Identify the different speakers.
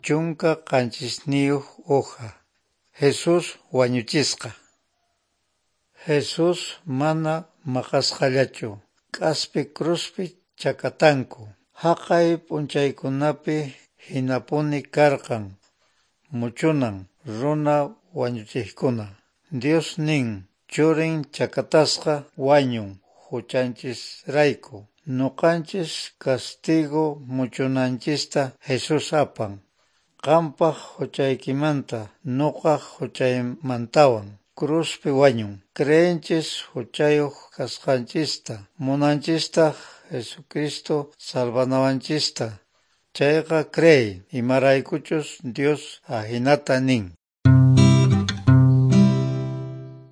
Speaker 1: Chunka qanchisniyuq uqa. Jesús wañuchisqa. Jesús mana maqasqallachu. K'aspi cruzpi chakatanku. Haqay p'unchaykunapi hinapuni karqan. Muchunan runa wañuchiqkuna. Dios nin, churin chakatasqa wañun huchanchisrayku. Nuqanchis castigo muchunanchista Jesus apan. Qampaq huchaykimanta nuqaq huchaymantawan cruzpi wañun. Creenchis huchayuq kasqanchista, munanchistaq Jesucristo salvanawanchista. Chayqa crey imaraykuchus Dios hinata nin.